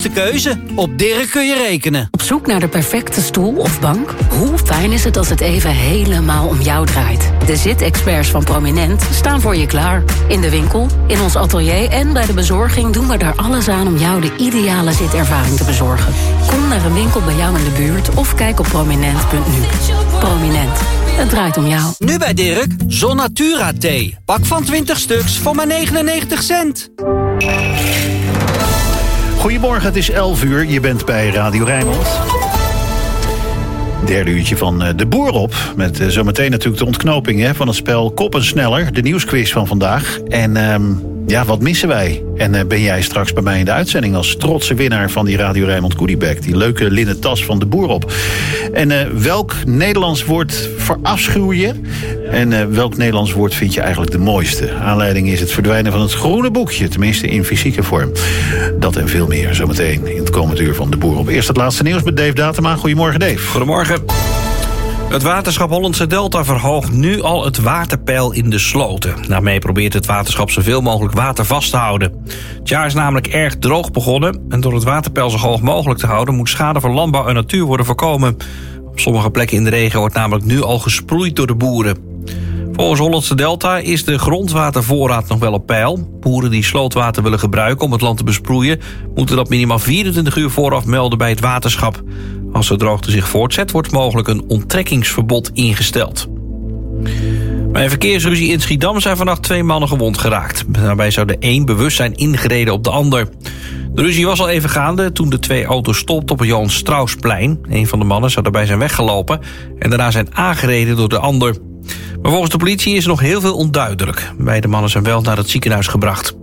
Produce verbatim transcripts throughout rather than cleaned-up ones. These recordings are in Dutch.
juiste keuze. Op Dirk kun je rekenen. Op zoek naar de perfecte stoel of bank? Hoe fijn is het als het even helemaal om jou draait? De zitexperts van Prominent staan voor je klaar. In de winkel, in ons atelier en bij de bezorging doen we er alles aan om jou de ideale zitervaring te bezorgen. Kom naar een winkel bij jou in de buurt of kijk op prominent punt nu. Prominent. Het draait om jou. Nu bij Dirk, Zon Natura thee. Pak van twintig stuks voor maar negenennegentig cent. Goedemorgen, het is elf uur. Je bent bij Radio Rijnmond. Derde uurtje van De Boer op. Met uh, zometeen natuurlijk de ontknoping hè, van het spel Kop en Sneller. De nieuwsquiz van vandaag. En um, ja, wat missen wij? En uh, ben jij straks bij mij in de uitzending als trotse winnaar van die Radio Rijnmond goodiebag. Die leuke linnen tas van De Boer op. En uh, welk Nederlands woord verafschuw je? En uh, welk Nederlands woord vind je eigenlijk de mooiste? Aanleiding is het verdwijnen van het groene boekje. Tenminste in fysieke vorm. Dat en veel meer zometeen in het komende uur van De Boer op. Eerst het laatste nieuws met Dave Datema. Goedemorgen Dave. Goedemorgen. Het waterschap Hollandse Delta verhoogt nu al het waterpeil in de sloten. Daarmee probeert het waterschap zoveel mogelijk water vast te houden. Het jaar is namelijk erg droog begonnen. En door het waterpeil zo hoog mogelijk te houden moet schade voor landbouw en natuur worden voorkomen. Op sommige plekken in de regio wordt namelijk nu al gesproeid door de boeren. Volgens Hollandse Delta is de grondwatervoorraad nog wel op peil. Boeren die slootwater willen gebruiken om het land te besproeien moeten dat minimaal vierentwintig uur vooraf melden bij het waterschap. Als de droogte zich voortzet, wordt mogelijk een onttrekkingsverbod ingesteld. Bij een verkeersruzie in Schiedam zijn vannacht twee mannen gewond geraakt. Daarbij zou de een bewust zijn ingereden op de ander. De ruzie was al even gaande toen de twee auto's stopten op het Johan Strausplein. Een van de mannen zou daarbij zijn weggelopen en daarna zijn aangereden door de ander. Maar volgens de politie is er nog heel veel onduidelijk. Beide mannen zijn wel naar het ziekenhuis gebracht.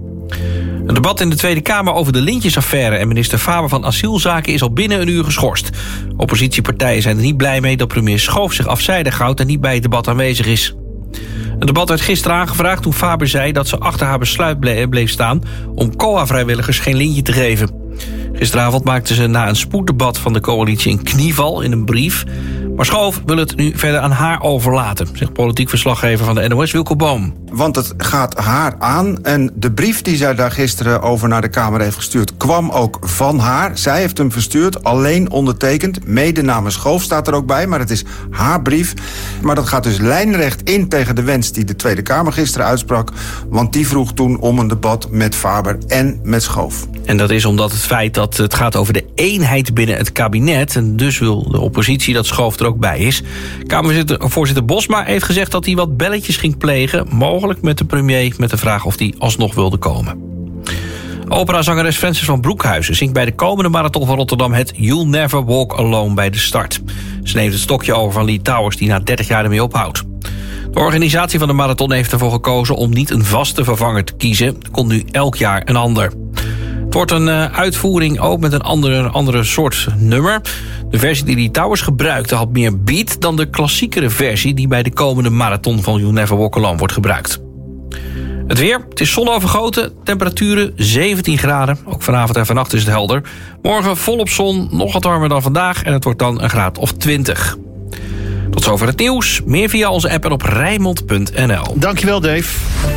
Een debat in de Tweede Kamer over de lintjesaffaire en minister Faber van Asielzaken is al binnen een uur geschorst. Oppositiepartijen zijn er niet blij mee dat premier Schoof zich afzijdig houdt en niet bij het debat aanwezig is. Het debat werd gisteren aangevraagd toen Faber zei dat ze achter haar besluit bleef staan om C O A-vrijwilligers geen lintje te geven. Gisteravond maakten ze na een spoeddebat van de coalitie een knieval in een brief. Maar Schoof wil het nu verder aan haar overlaten, zegt politiek verslaggever van de N O S Wilco Boom. Want het gaat haar aan en de brief die zij daar gisteren over naar de Kamer heeft gestuurd kwam ook van haar. Zij heeft hem verstuurd, alleen ondertekend. Mede namens Schoof staat er ook bij, maar het is haar brief. Maar dat gaat dus lijnrecht in tegen de wens die de Tweede Kamer gisteren uitsprak. Want die vroeg toen om een debat met Faber en met Schoof. En dat is omdat het feit dat het gaat over de eenheid binnen het kabinet. En dus wil de oppositie dat Schoof er ook bij is. Kamervoorzitter Bosma heeft gezegd dat hij wat belletjes ging plegen. Mogelijk met de premier met de vraag of hij alsnog wilde komen. Operazangeres Frances van Broekhuizen zingt bij de komende marathon van Rotterdam het You'll Never Walk Alone bij de start. Ze neemt het stokje over van Lee Towers die na dertig jaar ermee ophoudt. De organisatie van de marathon heeft ervoor gekozen om niet een vaste vervanger te kiezen. Er komt nu elk jaar een ander. Het wordt een uh, uitvoering ook met een andere, andere soort nummer. De versie die Lee Towers gebruikte had meer beat dan de klassiekere versie die bij de komende marathon van You'll Never Walk Alone wordt gebruikt. Het weer, het is zonovergoten, temperaturen zeventien graden. Ook vanavond en vannacht is het helder. Morgen volop zon, nog wat warmer dan vandaag en het wordt dan een graad of twintig. Tot zover het nieuws. Meer via onze app en op rijnmond punt n l. Dankjewel Dave.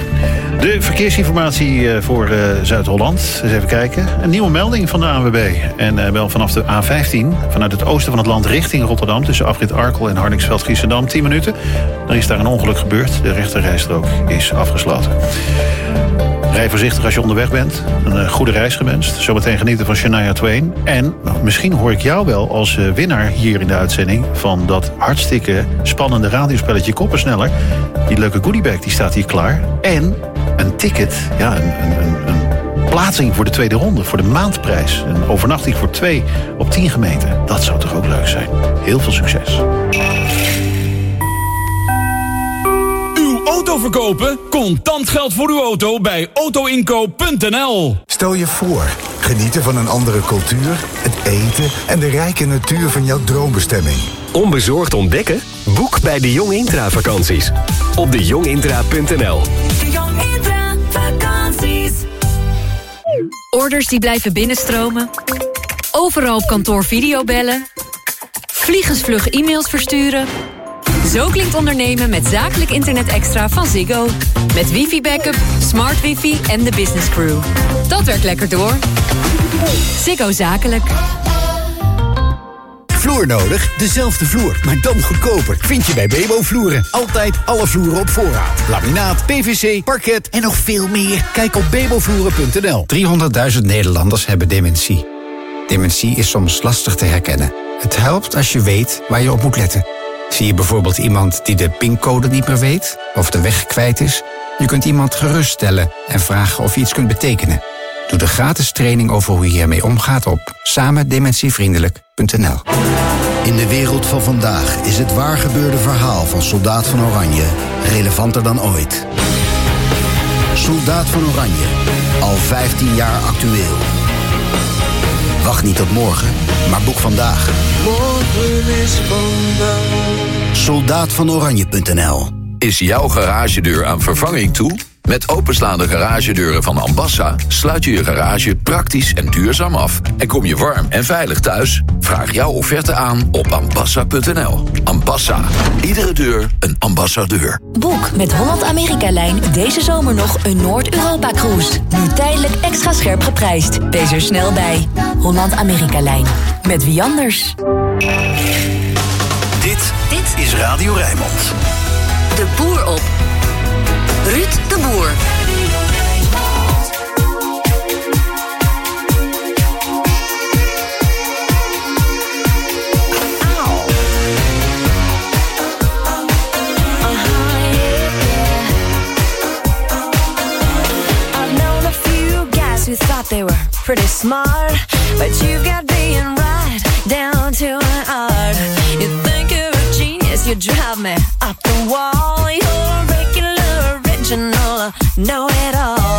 De verkeersinformatie voor uh, Zuid-Holland. Eens even kijken. Een nieuwe melding van de A N W B. En uh, wel vanaf de A vijftien. Vanuit het oosten van het land richting Rotterdam. Tussen afrit Arkel en Hardingsveld-Giessendam. tien minuten. Dan is daar een ongeluk gebeurd. De rechterrijstrook is afgesloten. Rij voorzichtig als je onderweg bent. Een uh, goede reis gewenst. Zometeen genieten van Shania Twain. En nou, misschien hoor ik jou wel als uh, winnaar hier in de uitzending van dat hartstikke spannende radiospelletje Kop en Sneller. Die leuke goodiebag die staat hier klaar. En een ticket, ja, een, een, een, een plaatsing voor de tweede ronde, voor de maandprijs. Een overnachting voor twee op tien gemeenten. Dat zou toch ook leuk zijn. Heel veel succes. Auto verkopen? Contant geld voor uw auto bij auto inkoop punt n l. Stel je voor, genieten van een andere cultuur, het eten en de rijke natuur van jouw droombestemming. Onbezorgd ontdekken? Boek bij de Jong Intra vakanties. Op de jong intra punt n l. De Jong Intra vakanties. Orders die blijven binnenstromen. Overal op kantoor videobellen. Vliegensvlug e-mails versturen. Zo klinkt ondernemen met zakelijk internet extra van Ziggo. Met wifi-backup, smart wifi en de business crew. Dat werkt lekker door. Ziggo Zakelijk. Vloer nodig? Dezelfde vloer, maar dan goedkoper. Vind je bij Bebo Vloeren. Altijd alle vloeren op voorraad. Laminaat, P V C, parket en nog veel meer. Kijk op bebovloeren punt n l. driehonderdduizend Nederlanders hebben dementie. Dementie is soms lastig te herkennen. Het helpt als je weet waar je op moet letten. Zie je bijvoorbeeld iemand die de pincode niet meer weet of de weg kwijt is? Je kunt iemand geruststellen en vragen of je iets kunt betekenen. Doe de gratis training over hoe je hiermee omgaat op samendementievriendelijk punt n l. In de wereld van vandaag is het waargebeurde verhaal van Soldaat van Oranje relevanter dan ooit. Soldaat van Oranje, al vijftien jaar actueel. Wacht niet tot morgen, maar boek vandaag. Morgen is vandaag. soldaat van oranje punt n l. Is jouw garagedeur aan vervanging toe? Met openslaande garagedeuren van Ambassa sluit je je garage praktisch en duurzaam af. En kom je warm en veilig thuis? Vraag jouw offerte aan op ambassa punt n l. Ambassa. Iedere deur een ambassadeur. Boek met Holland-Amerika-lijn deze zomer nog een Noord-Europa-cruise. Nu tijdelijk extra scherp geprijsd. Wees er snel bij. Holland-Amerika-lijn. Met wie anders? Dit, dit is Radio Rijnmond. De boer op. Ruud de Boer. Who thought they were pretty smart, but you've got being right down to an art. You think you're a genius, you drive me up the wall. You're a regular, original, know-it-all.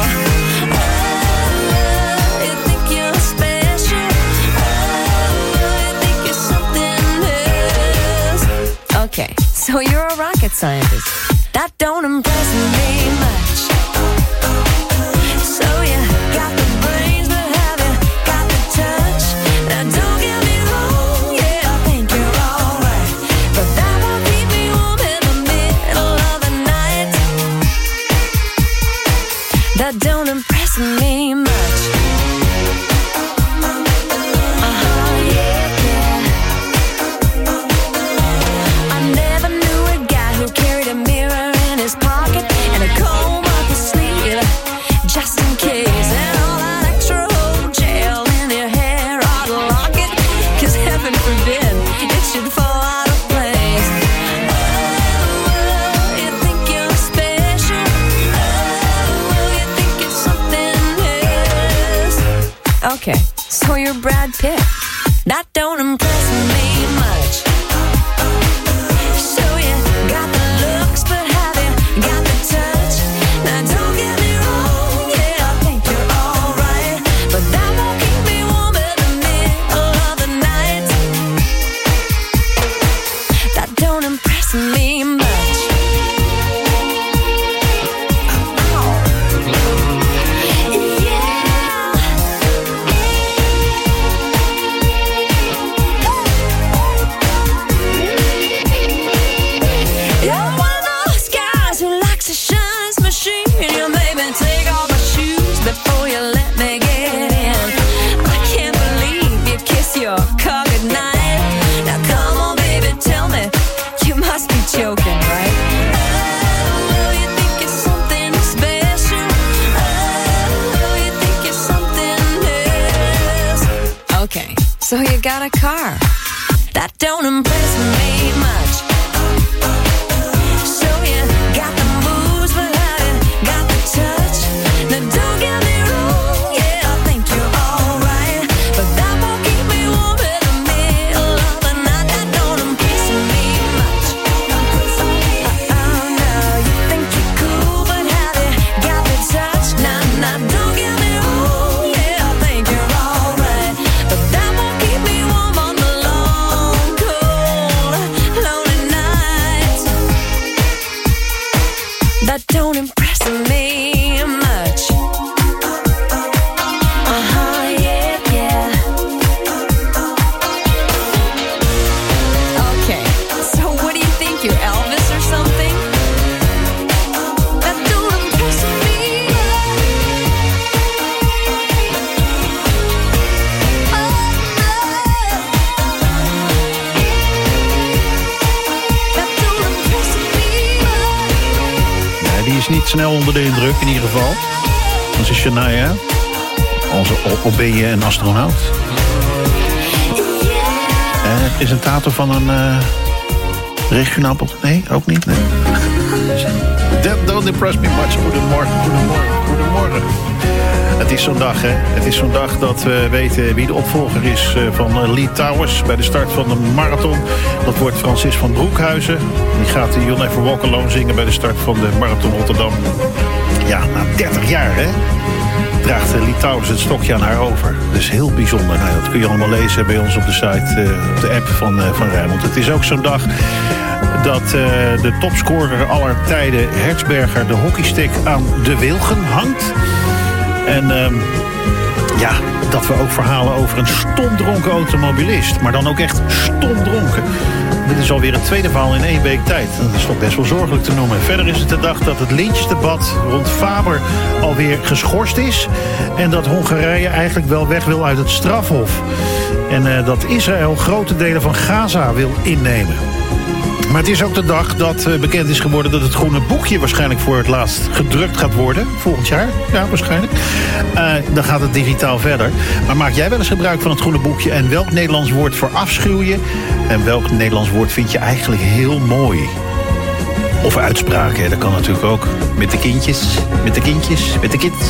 Oh, you think you're special. Oh, you think you're something else. Okay, so you're a rocket scientist. That don't impress me much. So you got the brains, but have you got the touch? Now don't get me wrong, yeah, I think you're alright, but that won't keep me warm in the middle of the night. That don't impress me much. Uh-huh, yeah, yeah. I never knew a guy who carried a mirror in his pocket and a comb up his sleeve, just in case. And all that extra old gel in your hair ought to lock it, 'cause heaven forbid it should fall out of place. Oh, you think you're special. Oh, you think it's something else. Okay, so you're Brad Pitt. That don't impress me much. So you got the looks, but have you got the touch? Now don't get me wrong, yeah, I think you're alright, but that won't keep me warm in the middle of the night. That don't impress me much. You're one of those guys who likes a shines machine. You made me take off my shoes before you let me get in. I can't believe you kiss your car goodnight. Now come on, baby, tell me, you must be joking, right? Oh, you think you're something special. Oh, you think you're something else. Okay, so you got a car. That don't impress me much. So you got the moves, but have you got the touch? Now don't get me wrong, yeah, I think you're alright, but that won't keep me warm in the middle of the night. That don't impress me much. Oh no, you think you're cool, but have you got the touch? Now, now don't get me wrong, yeah, I think you're alright, but that won't keep me warm on the long, cold, lonely night. snel onder de indruk in ieder geval. Dat is Shania. Onze, of ben je een astronaut? En presentator van een uh, regionaal... Nee, ook niet. Nee. That don't impress me much. Goedemorgen, goedemorgen, goedemorgen. Het is zo'n dag, hè. Het is zo'n dag dat we weten wie de opvolger is van Lee Towers bij de start van de marathon. Dat wordt Francis van Broekhuizen. Die gaat de You'll Never Walk Alone zingen bij de start van de Marathon Rotterdam. Ja, na dertig jaar, hè, draagt Lee Towers het stokje aan haar over. Dat is heel bijzonder. Nou, dat kun je allemaal lezen bij ons op de site, uh, op de app van, uh, van Rijnmond. Het is ook zo'n dag dat uh, de topscorer aller tijden, Hertzberger, de hockeystick aan de wilgen hangt. En um, ja, dat we ook verhalen over een stomdronken automobilist. Maar dan ook echt stomdronken. Dit is alweer het tweede verhaal in één week tijd. Dat is toch best wel zorgelijk te noemen. Verder is het de dag dat het lynchdebat rond Faber alweer geschorst is. En dat Hongarije eigenlijk wel weg wil uit het strafhof. En uh, dat Israël grote delen van Gaza wil innemen. Maar het is ook de dag dat uh, bekend is geworden dat het groene boekje waarschijnlijk voor het laatst gedrukt gaat worden. Volgend jaar, ja waarschijnlijk. Uh, dan gaat het digitaal verder. Maar maak jij wel eens gebruik van het groene boekje? En welk Nederlands woord verafschuw je? En welk Nederlands woord vind je eigenlijk heel mooi? Of uitspraken, dat kan natuurlijk ook. Met de kindjes, met de kindjes, met de kids.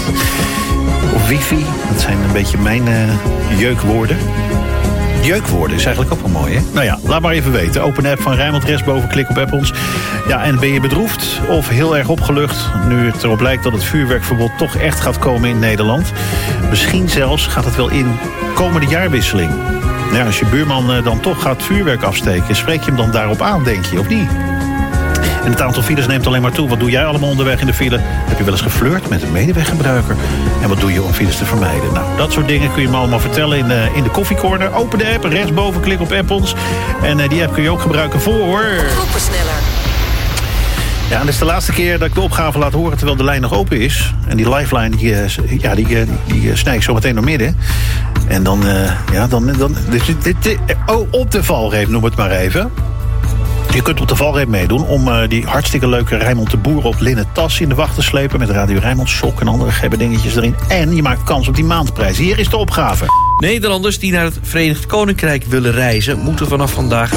Of wifi, dat zijn een beetje mijn uh, jeukwoorden. Jeukwoorden is eigenlijk ook wel mooi, hè? Nou ja, laat maar even weten. Open app van Rijnmond, rechtsboven, klik op app ons. Ja, en ben je bedroefd of heel erg opgelucht nu het erop lijkt dat het vuurwerkverbod toch echt gaat komen in Nederland? Misschien zelfs gaat het wel in komende jaarwisseling. Ja, als je buurman uh, dan toch gaat vuurwerk afsteken, spreek je hem dan daarop aan, denk je, of niet? En het aantal files neemt alleen maar toe. Wat doe jij allemaal onderweg in de file? Heb je wel eens geflirt met een medeweggebruiker? En wat doe je om files te vermijden? Nou, dat soort dingen kun je me allemaal vertellen in, uh, in de koffiecorner. Open de app, rechtsboven, klik op app ons. En uh, die app kun je ook gebruiken voor... Groepensneller. Ja, en dat is de laatste keer dat ik de opgave laat horen terwijl de lijn nog open is. En die lifeline, die, uh, ja, die, uh, die uh, snij ik zo meteen door midden. En dan, uh, ja, dan... dan dit, dit, dit, oh, op de valreep, noem het maar even. Je kunt op de valreep meedoen om uh, die hartstikke leuke Rijnmond de Boer op linnen tas in de wacht te slepen. Met Radio Rijnmond sok en andere gebbe dingetjes erin. En je maakt kans op die maandprijs. Hier is de opgave. Nederlanders die naar het Verenigd Koninkrijk willen reizen, moeten vanaf vandaag...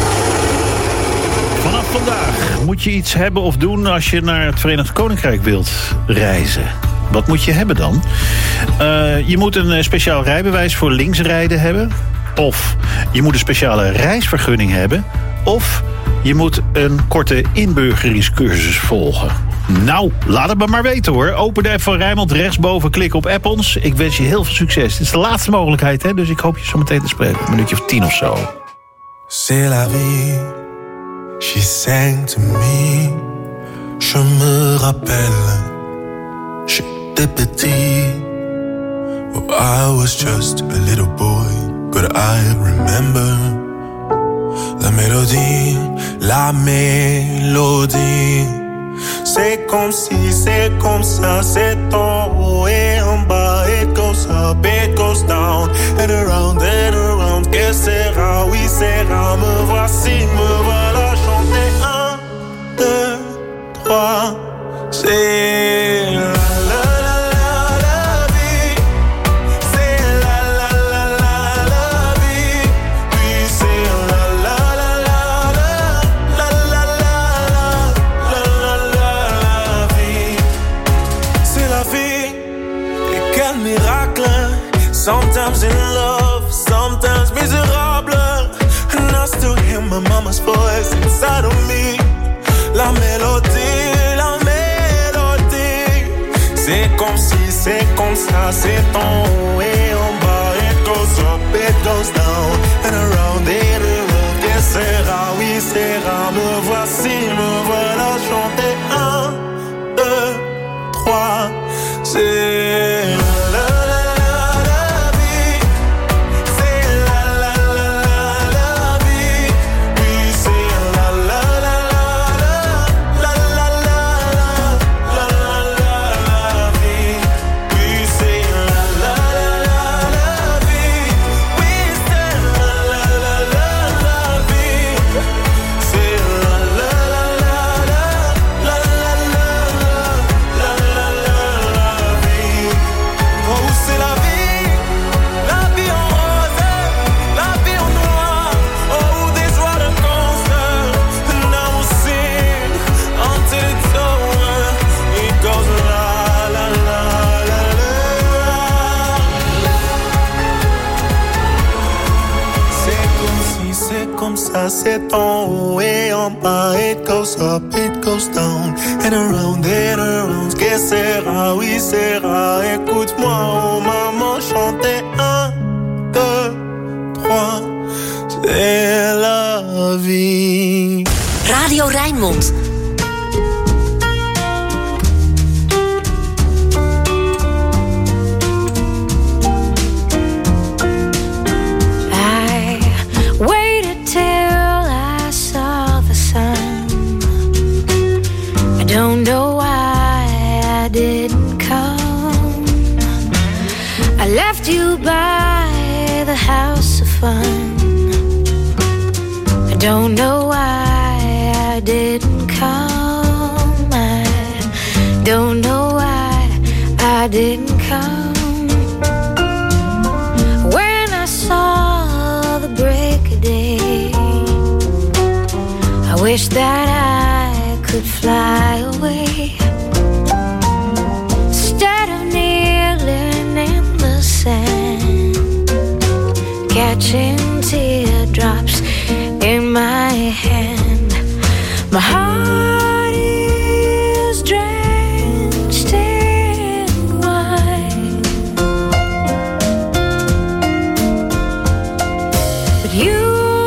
Vanaf vandaag moet je iets hebben of doen als je naar het Verenigd Koninkrijk wilt reizen. Wat moet je hebben dan? Uh, je moet een speciaal rijbewijs voor linksrijden hebben. Of je moet een speciale reisvergunning hebben. Of je moet een korte inburgeringscursus volgen. Nou, laat het me maar weten hoor. Open de app van Rijnmond, rechtsboven, klik op app ons. Ik wens je heel veel succes. Het is de laatste mogelijkheid, hè? Dus ik hoop je zo meteen te spreken. Een minuutje of tien of zo. C'est la vie, she sang to me. Je me rappelle, j'étais petit. Oh, I was just a little boy, but I remember la mélodie, la mélodie. C'est comme si, c'est comme ça, c'est en haut et en bas. It goes up, it goes down, and around and around. Que sera, oui sera, me voici, me voilà chanter. Un, deux, trois, c'est la la. Sometimes in love, sometimes miserable. And I still hear my mama's voice inside of me. La mélodie, la mélodie. C'est comme si, c'est comme ça, c'est en haut et en bas. It goes up, it goes down, and around and around. Que sera, oui sera, me voici, me voilà chanter. Un, deux, trois, c'est la la. We comme ça, c'est en haut et en bas. It goes up, it goes down, and around and around. Que sera, oui sera. Écoute-moi, oh maman, chanter un, deux, trois. C'est la vie. Radio Rijnmond. Don't know why I didn't come. I left you by the house of fun. I don't know why I didn't come. I don't know why I didn't come. When I saw the break of day, I wish that I could fly away instead of kneeling in the sand, catching teardrops in my hand. My heart is drenched in wine, but you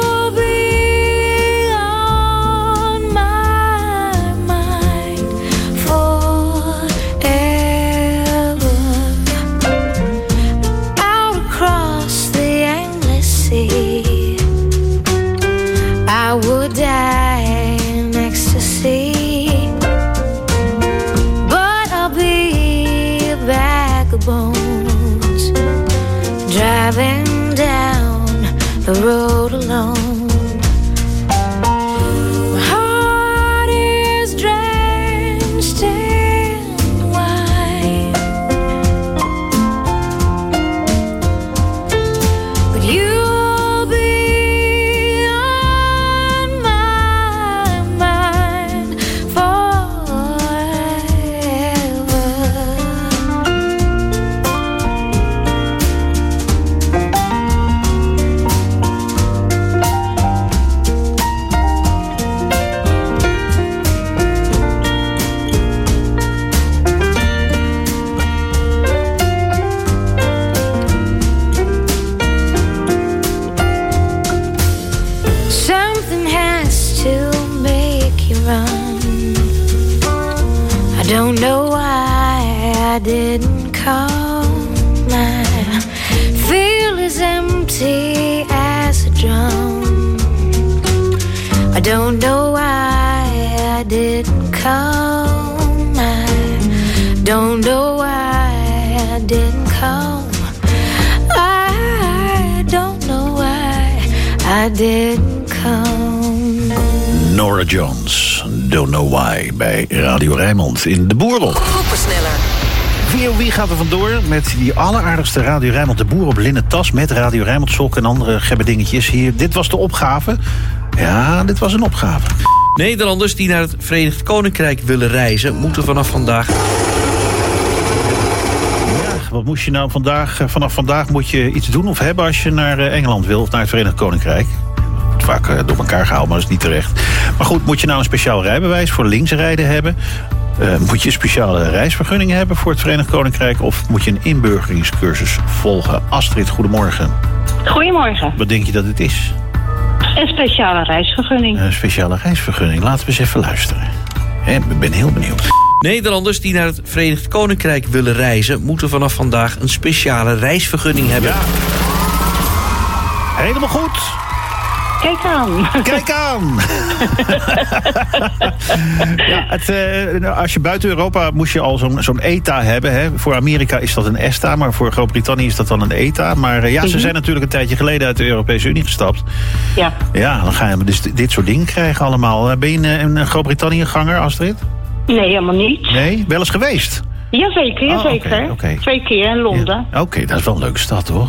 driving down the road alone. My heart is drenched in wine, but you'll be on my mind forever. I don't know why I didn't come. I feel as empty as a drum. I don't know why I didn't come. I don't know why I didn't come. I don't know why I didn't come. Norah Jones, Don't Know Why, bij Radio Rijnmond in de Boerop. Groepensneller. Wie, wie gaat er vandoor met die alleraardigste Radio Rijnmond de Boer op linnen tas met Radio Rijnmond sok en andere gebbe dingetjes hier. Dit was de opgave. Ja, dit was een opgave. Nederlanders die naar het Verenigd Koninkrijk willen reizen moeten vanaf vandaag... Wat moest je nou vandaag? Vanaf vandaag moet je iets doen of hebben als je naar Engeland wil of naar het Verenigd Koninkrijk. Vaak door elkaar gehaald, maar dat is niet terecht. Maar goed, moet je nou een speciaal rijbewijs voor linksrijden hebben? Uh, moet je een speciale reisvergunning hebben voor het Verenigd Koninkrijk? Of moet je een inburgeringscursus volgen? Astrid, goedemorgen. Goedemorgen. Wat denk je dat het is? Een speciale reisvergunning. Een speciale reisvergunning. Laten we eens even luisteren. Ik ben heel benieuwd. Nederlanders die naar het Verenigd Koninkrijk willen reizen moeten vanaf vandaag een speciale reisvergunning hebben. Ja. Helemaal goed. Kijk aan. Kijk aan. Ja, het, uh, als je buiten Europa moest je al zo'n zo'n E T A hebben. Hè. Voor Amerika is dat een E S T A, maar voor Groot-Brittannië is dat dan een E T A. Maar uh, ja, mm-hmm. ze zijn natuurlijk een tijdje geleden uit de Europese Unie gestapt. Ja. Ja, dan ga je dus dit soort dingen krijgen allemaal. Ben je een, een Groot-Brittannië-ganger, Astrid? Nee, helemaal niet. Nee? Wel eens geweest? Jazeker, jazeker. Oh, okay, okay. Twee keer in Londen. Ja. Oké, okay, dat is wel een leuke stad, toch?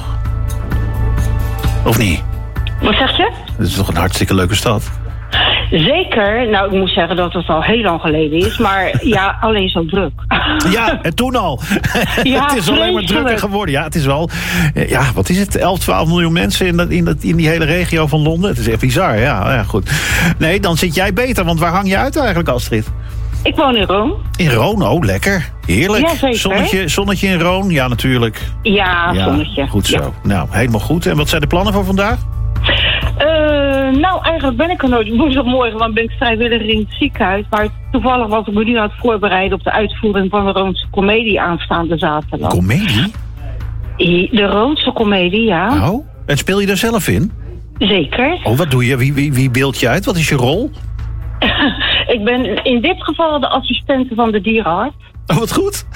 Of niet? Wat zeg je? Dat is toch een hartstikke leuke stad? Zeker. Nou, ik moet zeggen dat het al heel lang geleden is. Maar ja, alleen zo druk. Ja, en toen al. Ja, het is alleen maar vreselijk. drukker geworden. Ja, het is wel... Ja, wat is het? elf, twaalf miljoen mensen in, dat, in, dat, in die hele regio van Londen. Het is echt bizar, ja, ja. Goed. Nee, dan zit jij beter. Want waar hang je uit eigenlijk, Astrid? Ik woon in Rome. In Roon, oh, lekker. Heerlijk. Ja, zeker. Zonnetje, zonnetje in Roon, ja, natuurlijk. Ja, Ja, zonnetje. goed zo. Ja. Nou, helemaal goed. En wat zijn de plannen voor vandaag? Eh, nou, eigenlijk ben ik er nooit. Woensdagmorgen want ben ik vrijwilliger in het ziekenhuis. Maar toevallig was ik me nu aan het voorbereiden op de uitvoering van de Roomse Comedie aanstaande zaterdag. Comedie? De Roomse Comedie, ja. Oh, en speel je daar zelf in? Zeker. Oh, wat doe je? Wie, wie, wie beeld je uit? Wat is je rol? Ik ben in dit geval de assistente van de dierenarts. Oh, wat goed.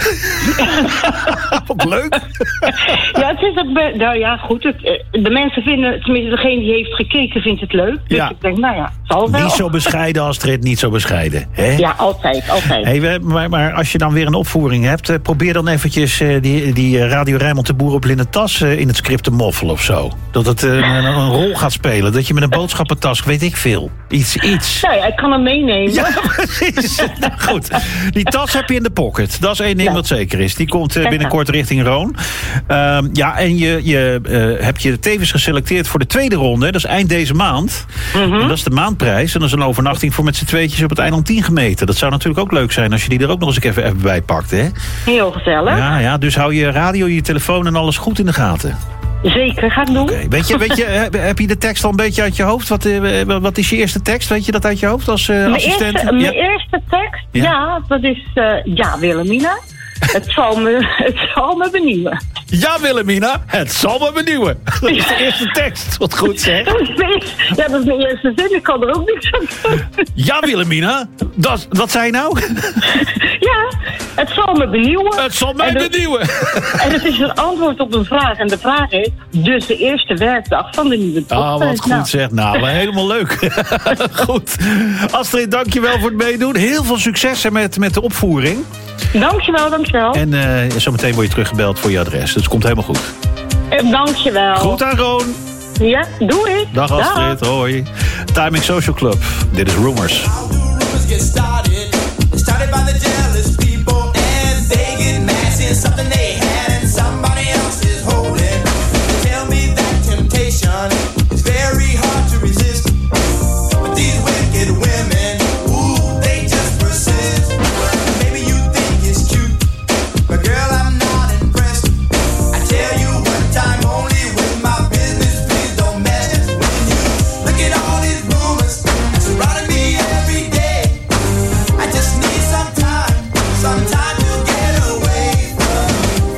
Wat leuk. Ja, het is ook... be- Nou ja, goed. Het, eh, de mensen vinden... Tenminste, degene die heeft gekeken vindt het leuk. Dus Ja. ik denk, nou ja, zal wel. Niet zo bescheiden, Astrid, niet zo bescheiden. Hè? Ja, altijd, altijd. Hey, we, maar, maar als je dan weer een opvoering hebt... eh, probeer dan eventjes eh, die, die eh, Radio Rijnmond de Boer op Linnen Tas eh, in het script te moffelen of zo. Dat het eh, een, een rol gaat spelen. Dat je met een boodschappentas, weet ik veel. Iets, iets. Nou ja, ik kan hem meenemen. Ja, precies. Nou, goed. Die tas heb je in de pocket. Dat is één ding Ja. wat zeker is. Die komt eh, Kijk binnenkort richting Roon. Ehm, ja, en je, je eh, hebt je tevens geselecteerd voor de tweede ronde. Dat is eind deze maand. Mhm. En dat is de maandprijs. En dat is een overnachting voor met z'n tweetjes op het eiland tien gemeten. Dat zou natuurlijk ook leuk zijn als je die er ook nog eens even, even bij pakt. Hè? Heel gezellig. Ja, ja, dus hou je radio, je telefoon en alles goed in de gaten. Zeker, ga ik doen. Oké. Weet je, weet je, heb, heb je de tekst al een beetje uit je hoofd? Wat, eh, wat is je eerste tekst? Weet je dat uit je hoofd als eh, Mijn, assistent? eerste, mijn Ja. eerste tekst, Ja. ja, dat is... eh, ja, Wilhelmina. Het zal me, het zal me benieuwen. Ja, Wilhelmina, het zal me benieuwen. Dat is de eerste tekst. Wat goed zeg. Dat is mijn- Ja, dat is mijn eerste zin. Ik kan er ook niks aan doen. Ja, Wilhelmina. Dat, wat zei je nou? Ja, het zal me benieuwen. Het zal mij En het- benieuwen. En het is een antwoord op een vraag. En de vraag is dus de eerste werkdag van de nieuwe top. Ah, wat goed Nou, zeg. Nou, maar helemaal leuk. Goed. Astrid, dankjewel voor het meedoen. Heel veel succes hè, met, met de opvoering. Dankjewel, dankjewel. En uh, zometeen word je teruggebeld voor je adres. Dus het komt helemaal goed. Eh, dankjewel. Goed aan Roon. Ja, doe ik. Dag Astrid, hoi. Timing Social Club. Dit is Rumors. Get started, started by the jealous people, and they get mad since something they had and somebody else is holding. Tell me that temptation is very hard to resist, but these wicked women, ooh, they just persist. Maybe you think it's cute, but girl, I'm not impressed. I tell you one time only with my business, please don't mess when you look at all these rumors surrounding me every day. I just need some time, some time to get away from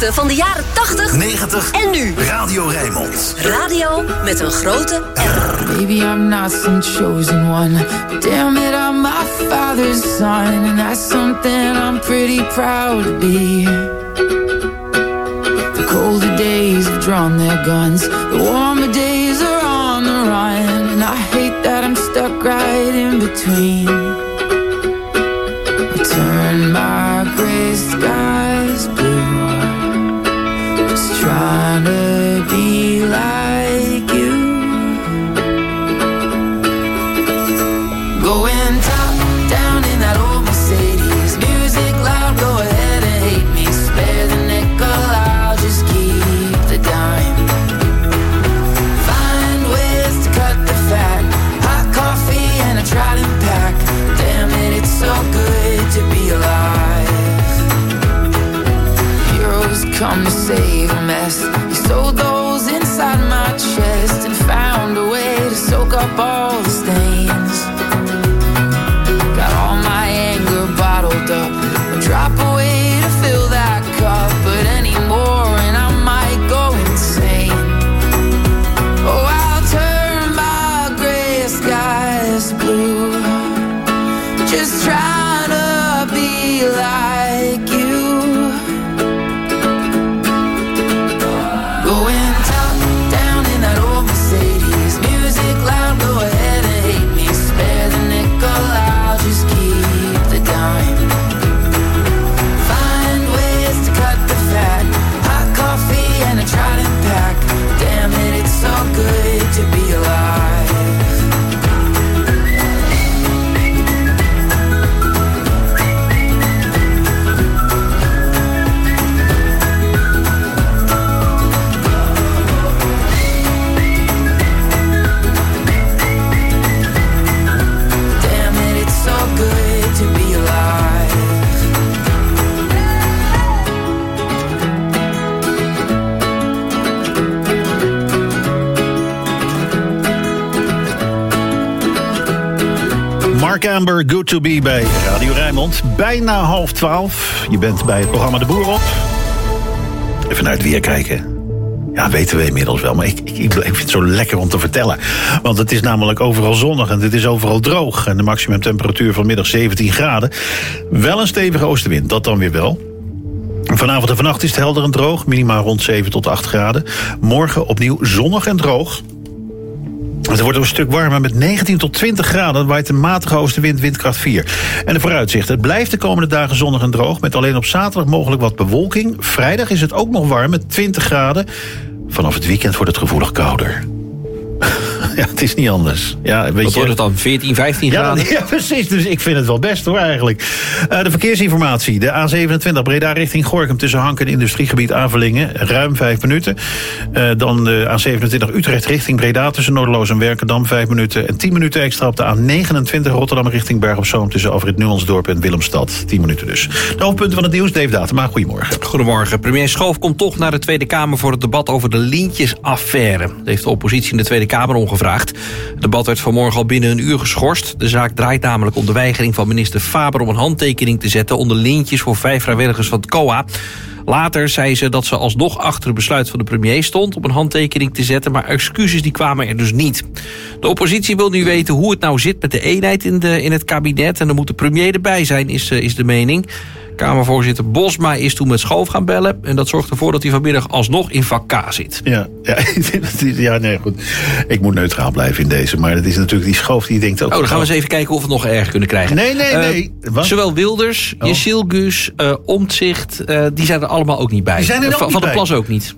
hitten van de jaren tachtig, negentig en nu. Radio Rijnmond. Radio met een grote R. Maybe I'm not some chosen one, but damn it, I'm my father's son, and that's something I'm pretty proud to be. The colder days have drawn their guns, the warmer days are on the run, and I hate that I'm stuck right in between. I turn my gray skies blue, just trying to be like you. Going top down in that old Mercedes, music loud, go ahead and hate me. Spare the nickel, I'll just keep the dime. Find ways to cut the fat, hot coffee and a Trident pack. Damn it, it's so good to be alive. Heroes come to save a mess. You stole those inside my chest and found a way to soak up all the stains. Got all my anger bottled up, drop away to fill that cup, but anymore and I might go insane. Oh, I'll turn my gray skies blue, just trying to be like you. Going top down in that old Mercedes, music loud, go ahead and hate me. Spare the nickel, I'll just keep the dime. Find ways to cut the fat, hot coffee and a Trident pack. Damn it, it's so good to be alive. Damn it, it's so good to be alive. Mark Amber, Good to Be bij Radio Rijnmond. Bijna half twaalf. Je bent bij het programma De Boer op. Even naar het weer kijken. Ja, weten we inmiddels wel, maar ik, ik, ik vind het zo lekker om te vertellen. Want het is namelijk overal zonnig en het is overal droog. En de maximumtemperatuur vanmiddag zeventien graden. Wel een stevige oostenwind, dat dan weer wel. Vanavond en vannacht is het helder en droog. Minimaal rond zeven tot acht graden. Morgen opnieuw zonnig en droog. Het wordt een stuk warmer met negentien tot twintig graden. Dan waait een matige oostenwind, windkracht vier. En de vooruitzichten. Het blijft de komende dagen zonnig en droog, met alleen op zaterdag mogelijk wat bewolking. Vrijdag is het ook nog warm met twintig graden. Vanaf het weekend wordt het gevoelig kouder. Ja, het is niet anders. Ja, weet Wat je, wordt het dan? veertien, vijftien ja, graden? ja, precies. Dus ik vind het wel best hoor eigenlijk. Uh, de verkeersinformatie. De A zevenentwintig Breda richting Gorinchem tussen Hank en industriegebied Avelingen. Ruim vijf minuten. Uh, dan de A zevenentwintig Utrecht richting Breda tussen Noorderloos en Werkendam. Vijf minuten. En tien minuten extra op de A negenentwintig Rotterdam richting Berg op Zoom tussen Afrit Nuansdorp en Willemstad. Tien minuten dus. De hoofdpunten van het nieuws. Dave Datema. Goedemorgen. Goedemorgen. Premier Schoof komt toch naar de Tweede Kamer voor het debat over de lintjesaffaire. Dat heeft de oppositie in de Tweede Kamer omgevraagd. Het debat werd vanmorgen al binnen een uur geschorst. De zaak draait namelijk om de weigering van minister Faber om een handtekening te zetten onder lintjes voor vijf vrijwilligers van het C O A. Later zei ze dat ze alsnog achter het besluit van de premier stond om een handtekening te zetten, maar excuses die kwamen er dus niet. De oppositie wil nu weten hoe het nou zit met de eenheid in, de, in het kabinet en dan moet de premier erbij zijn, is, is de mening. Kamervoorzitter Bosma is toen met Schoof gaan bellen en dat zorgt ervoor dat hij vanmiddag alsnog in vak K zit. Ja, ja, ja, nee, goed. Ik moet neutraal blijven in deze, maar het is natuurlijk die Schoof die denkt ook... Oh, dan gaan we eens even kijken of we het nog erger kunnen krijgen. Nee, nee, nee. Uh, zowel Wilders, oh. Jezil Gus, uh, Omtzigt, uh, die zijn er allemaal ook niet bij. Die zijn er ook van, niet van bij. de Plas ook niet.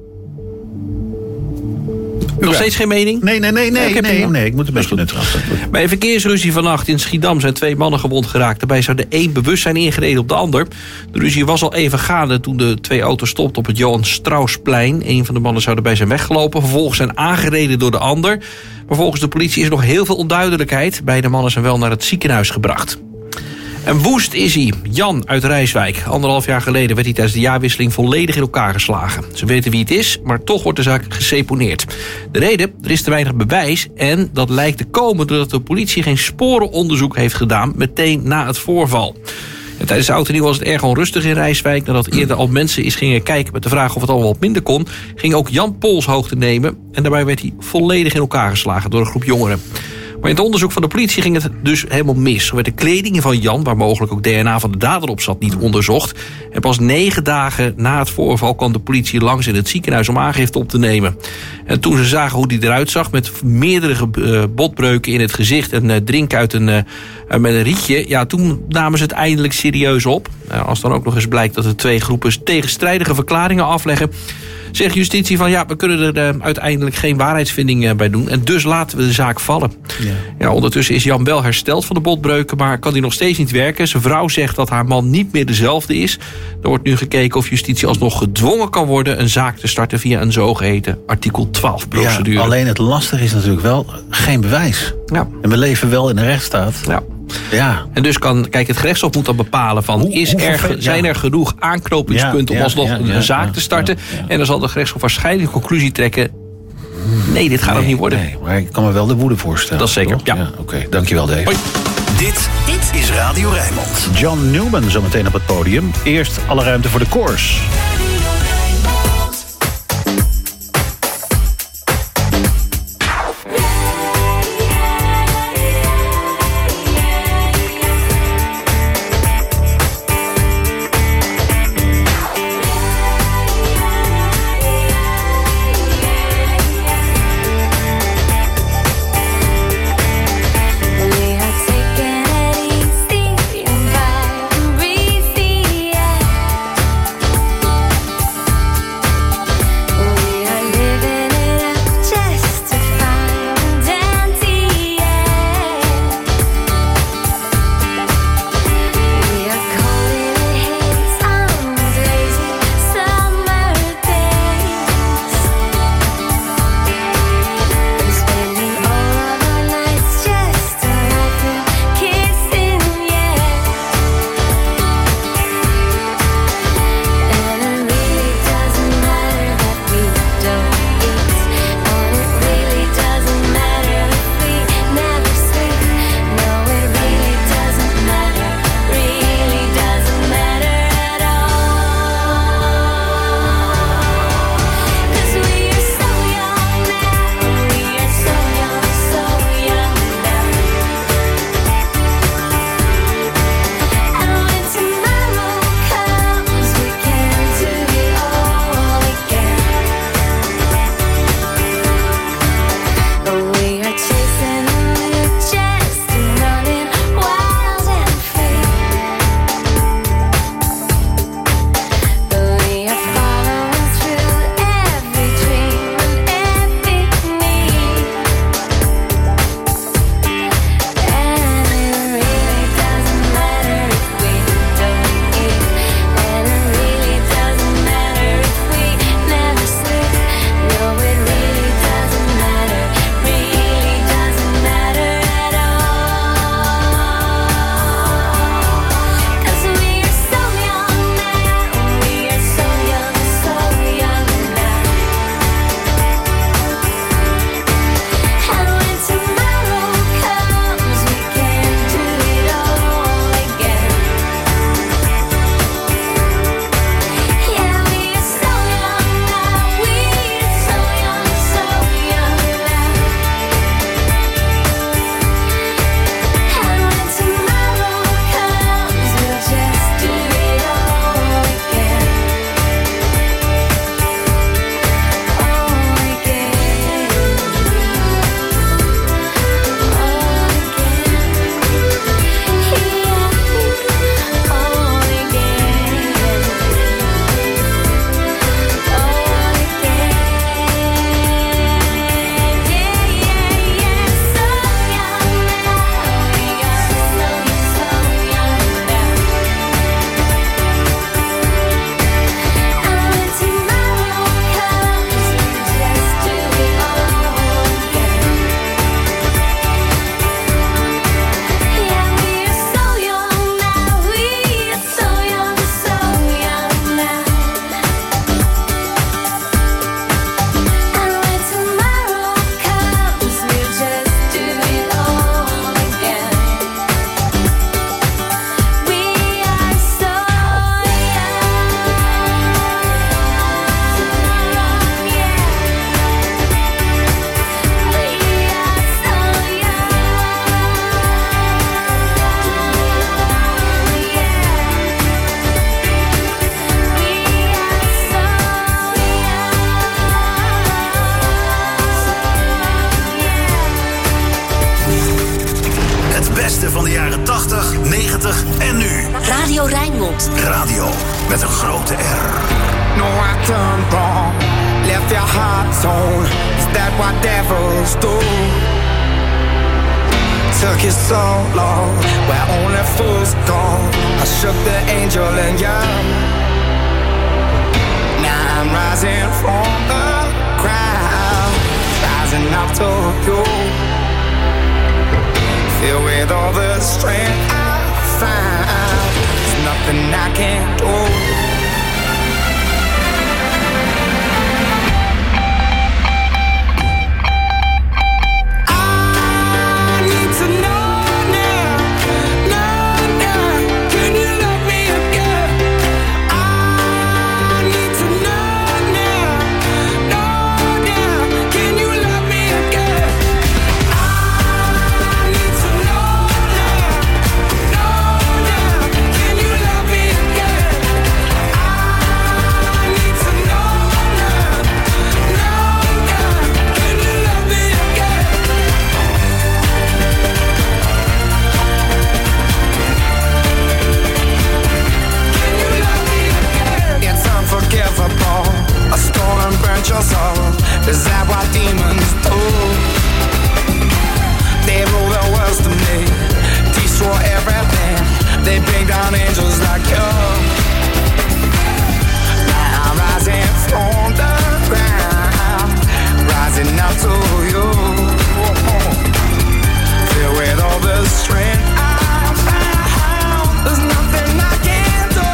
Nog steeds geen mening? Nee, nee, nee, nee, ja, ik, nee, nee, ik moet een beetje neutraal zijn. Bij een verkeersruzie vannacht in Schiedam zijn twee mannen gewond geraakt. Daarbij zou de een bewust zijn ingereden op de ander. De ruzie was al even gaande toen de twee auto's stopten op het Johan Strausplein. Een van de mannen zou erbij zijn weggelopen. Vervolgens zijn aangereden door de ander. Maar volgens de politie is er nog heel veel onduidelijkheid. Beide mannen zijn wel naar het ziekenhuis gebracht. En woest is hij. Jan uit Rijswijk. Anderhalf jaar geleden werd hij tijdens de jaarwisseling volledig in elkaar geslagen. Ze weten wie het is, maar toch wordt de zaak geseponeerd. De reden? Er is te weinig bewijs en dat lijkt te komen doordat de politie geen sporenonderzoek heeft gedaan meteen na het voorval. En tijdens de oud en nieuw was het erg onrustig in Rijswijk. Nadat eerder al mensen eens gingen kijken met de vraag of het allemaal wat minder kon, ging ook Jan polshoogte nemen. En daarbij werd hij volledig in elkaar geslagen door een groep jongeren. Maar in het onderzoek van de politie ging het dus helemaal mis. Zo werd de kleding van Jan, waar mogelijk ook D N A van de dader op zat, niet onderzocht. En pas negen dagen na het voorval kwam de politie langs in het ziekenhuis om aangifte op te nemen. En toen ze zagen hoe die eruit zag, met meerdere uh, botbreuken in het gezicht en uh, drinken uit een, uh, met een rietje, ja, toen namen ze het eindelijk serieus op. Uh, als dan ook nog eens blijkt dat de twee groepen tegenstrijdige verklaringen afleggen, zegt justitie van ja, we kunnen er uh, uiteindelijk geen waarheidsvinding uh, bij doen. En dus laten we de zaak vallen. Ja. Ja, ondertussen is Jan wel hersteld van de botbreuken, maar kan hij nog steeds niet werken. Zijn vrouw zegt dat haar man niet meer dezelfde is. Er wordt nu gekeken of justitie alsnog gedwongen kan worden een zaak te starten via een zogeheten artikel twaalf procedure. Ja, alleen het lastige is natuurlijk wel geen bewijs. Ja. En we leven wel in een rechtsstaat. Ja. Ja. En dus kan, kijk, het gerechtshof moet dan bepalen van, Hoe, is er, ver, zijn ja. er genoeg aanknopingspunten Ja, om alsnog ja, ja, een ja, zaak ja, te starten. ja, ja. En dan zal de gerechtshof waarschijnlijk een conclusie trekken, nee, dit gaat nee, ook niet worden. Nee, maar ik kan me wel de woede voorstellen. Dat is zeker, toch? ja. ja Oké, okay, dankjewel Dave. Hoi. Dit, dit is Radio Rijnmond. John Newman zometeen op het podium. Eerst alle ruimte voor de koors. negentig en nu. Radio Rijnmond. Radio met een grote R. No, I turned wrong, left your heart torn. Is that what devils do? Took you so long, where only fools go. I shook the angel in you. Now I'm rising from the ground, rising up to you. Filled with all the strength I found, there's nothing I can't do. Your soul, is that what demons do? They rule the world to me, destroy everything. They bring down angels like you. Now I'm rising from the ground, rising up to you. Filled with all the strength I found, there's nothing I can't do.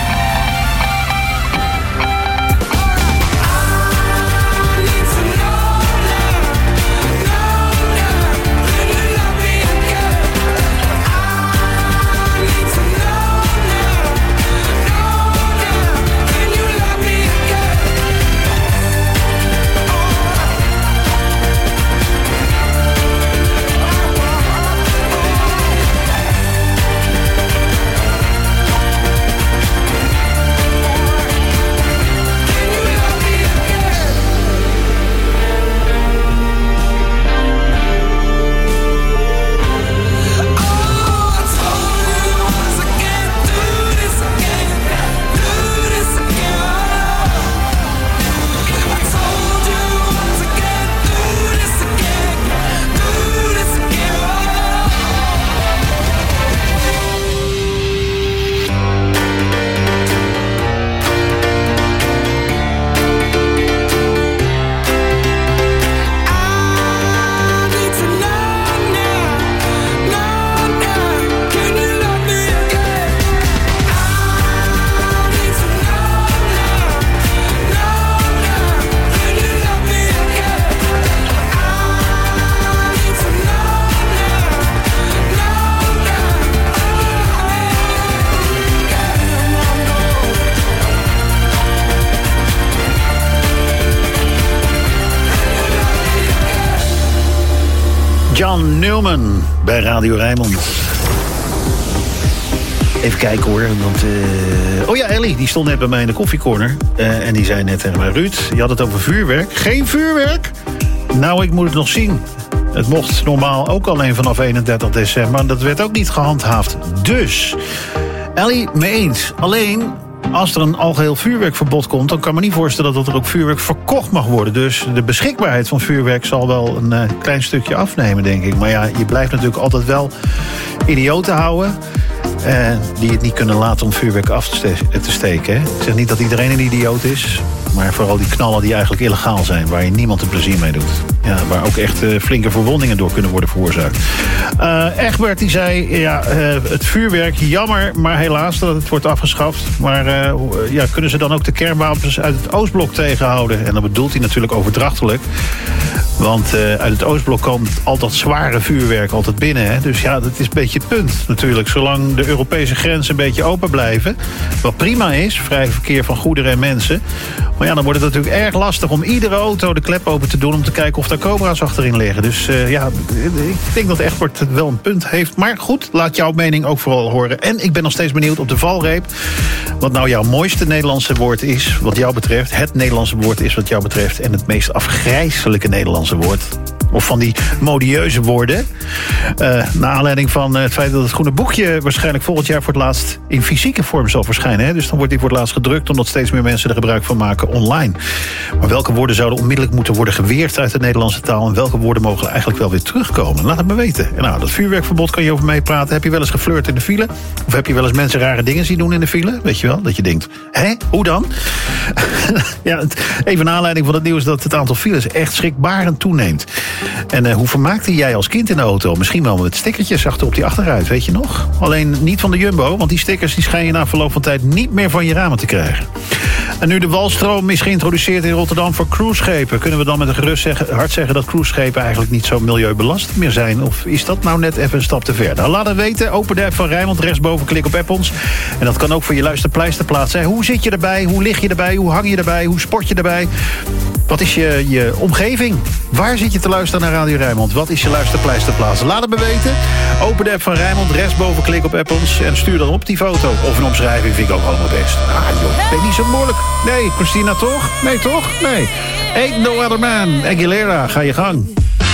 John Newman bij Radio Rijnmond. Even kijken hoor. Want, uh... Oh ja, Ellie, die stond net bij mij in de koffiecorner. Uh, en die zei net tegen mij: Ruud, je had het over vuurwerk. Geen vuurwerk? Nou, ik moet het nog zien. Het mocht normaal ook alleen vanaf eenendertig december. Maar dat werd ook niet gehandhaafd. Dus, Ellie, mee eens. Alleen, als er een algeheel vuurwerkverbod komt, dan kan ik me niet voorstellen dat er ook vuurwerk verkocht mag worden. Dus de beschikbaarheid van vuurwerk zal wel een uh, klein stukje afnemen, denk ik. Maar ja, je blijft natuurlijk altijd wel idioten houden. Uh, die het niet kunnen laten om vuurwerk af te, ste- te steken. Hè? Ik zeg niet dat iedereen een idioot is. Maar vooral die knallen die eigenlijk illegaal zijn. Waar je niemand een plezier mee doet. Ja, waar ook echt uh, flinke verwondingen door kunnen worden veroorzaakt. Uh, Egbert die zei, ja, uh, het vuurwerk, jammer, maar helaas dat het wordt afgeschaft. Maar uh, ja, kunnen ze dan ook de kernwapens uit het Oostblok tegenhouden? En dan bedoelt hij natuurlijk overdrachtelijk. Want uh, uit het Oostblok komt al dat zware vuurwerk altijd binnen. Hè? Dus ja, dat is een beetje het punt natuurlijk. Zolang de Europese grenzen een beetje open blijven. Wat prima is, vrij verkeer van goederen en mensen. Maar ja, dan wordt het natuurlijk erg lastig om iedere auto de klep open te doen om te kijken of daar cobra's achterin liggen. Dus uh, ja, ik denk dat Egbert wel een punt heeft. Maar goed, laat jouw mening ook vooral horen. En ik ben nog steeds benieuwd op de valreep. Wat nou jouw mooiste Nederlandse woord is, wat jou betreft. Het Nederlandse woord is wat jou betreft. En het meest afgrijselijke Nederlandse woord. Of van die modieuze woorden. Uh, naar aanleiding van het feit dat het groene boekje waarschijnlijk volgend jaar voor het laatst in fysieke vorm zal verschijnen. Hè? Dus dan wordt die voor het laatst gedrukt omdat steeds meer mensen er gebruik van maken online. Maar welke woorden zouden onmiddellijk moeten worden geweerd uit de Nederlandse taal en welke woorden mogen eigenlijk wel weer terugkomen? Laat het me weten. En nou, dat vuurwerkverbod kan je over meepraten. Heb je wel eens geflirt in de file? Of heb je wel eens mensen rare dingen zien doen in de file? Weet je wel? Dat je denkt, hè? Hoe dan? Ja, even naar aanleiding van het nieuws dat het aantal files echt schrikbarend toeneemt. En uh, hoe vermaakte jij als kind in de auto? Misschien wel met stickertjes achter op die achteruit, weet je nog? Alleen niet van de Jumbo, want die stickers die schijn je na verloop van tijd niet meer van je ramen te krijgen. En nu de walstroom is geïntroduceerd in Rotterdam voor cruiseschepen, kunnen we dan met een gerust zeggen, hart zeggen dat cruiseschepen eigenlijk niet zo milieubelastend meer zijn? Of is dat nou net even een stap te ver? Nou, laat het weten. Open de app van Rijnmond, rechtsboven, klik op app ons. En dat kan ook voor je luisterpleisterplaats zijn. Hoe zit je erbij? Hoe lig je erbij? Hoe hang je erbij? Hoe sport je erbij? Wat is je, je omgeving? Waar zit je te luisteren naar Radio Rijnmond? Wat is je luisterpleisterplaats? Laat het me weten. Open de app van Rijnmond, rechtsboven, klik op app ons. En stuur dan op die foto. Of een omschrijving vind ik ook allemaal best. Ah joh, ben niet zo moeilijk. Nee, Christina toch? Nee toch? Nee. Ain't no other man. Aguilera, ga je gang.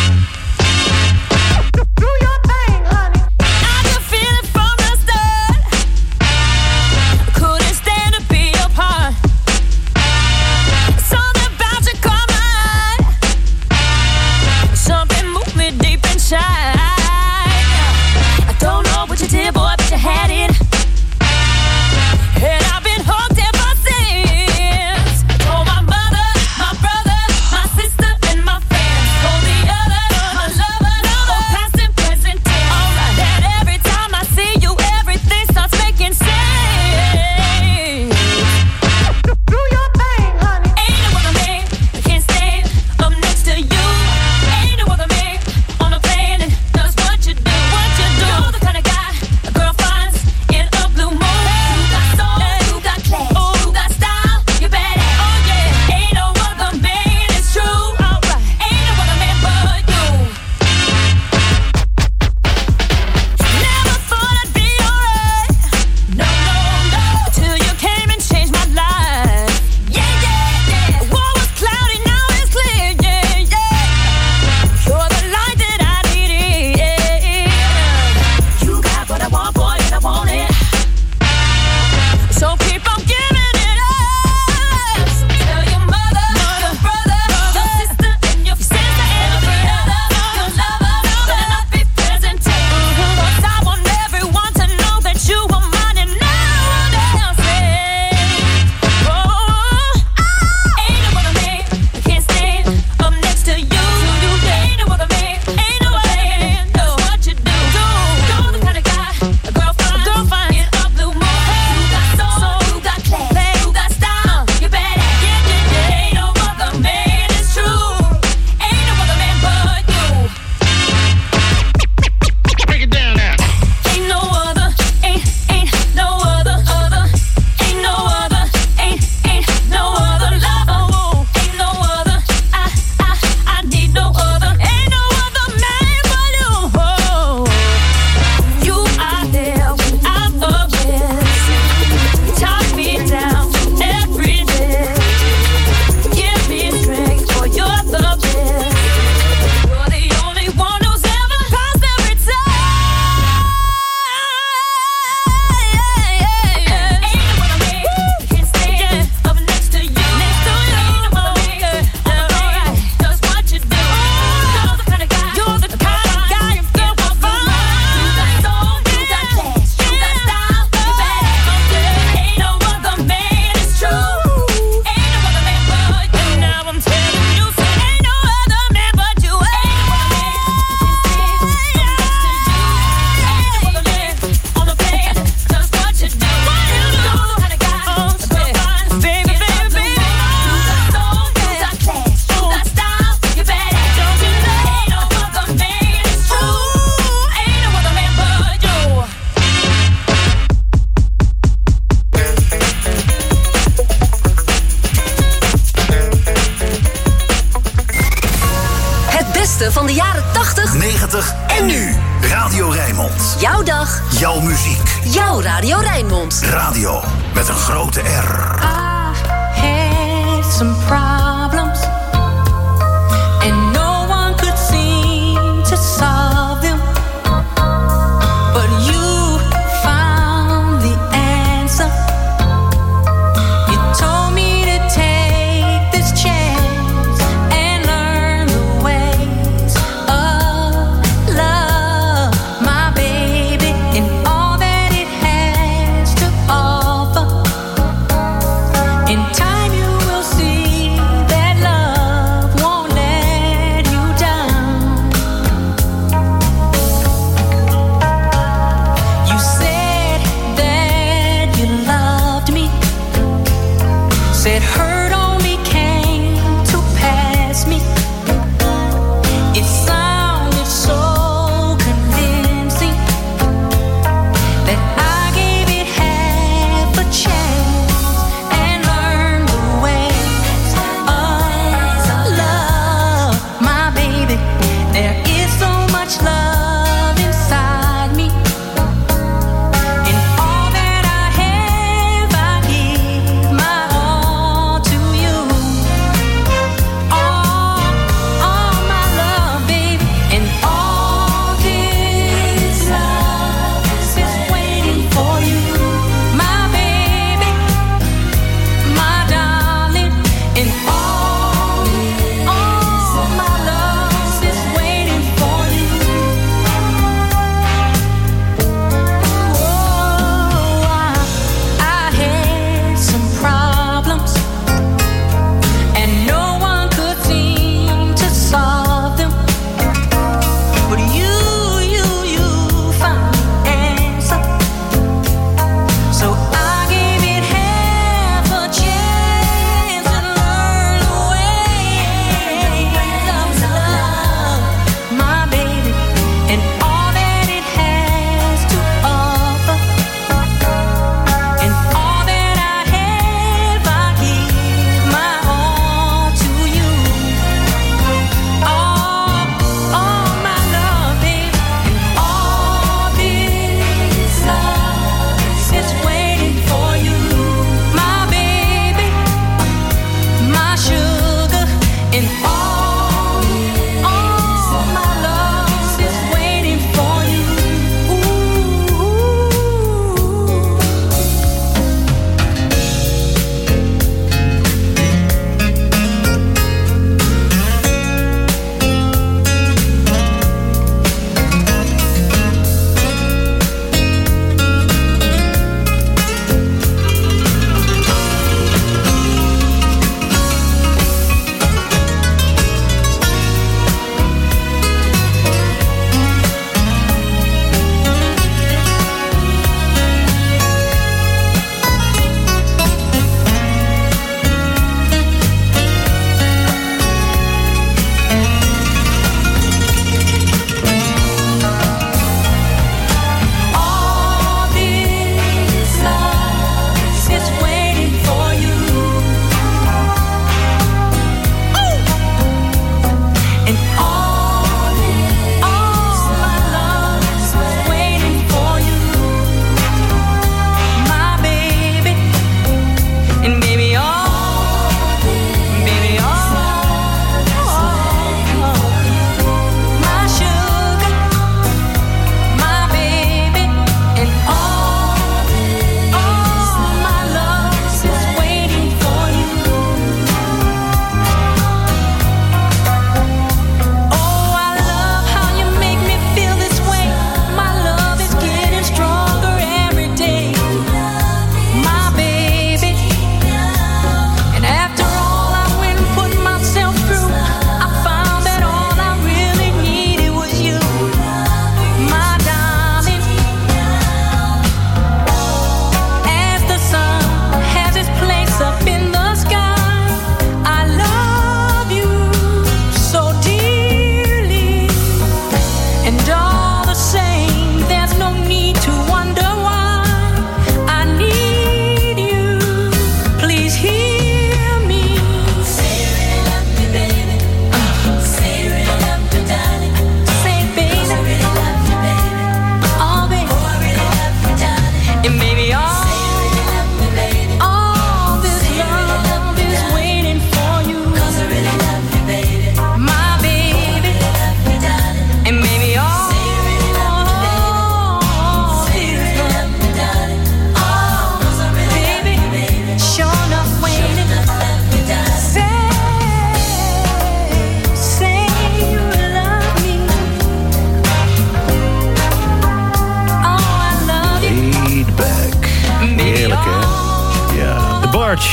Van de jaren tachtig, negentig en nu. Radio Rijnmond. Jouw dag. Jouw muziek. Jouw Radio Rijnmond. Radio met een grote R. I had some problems and no one could see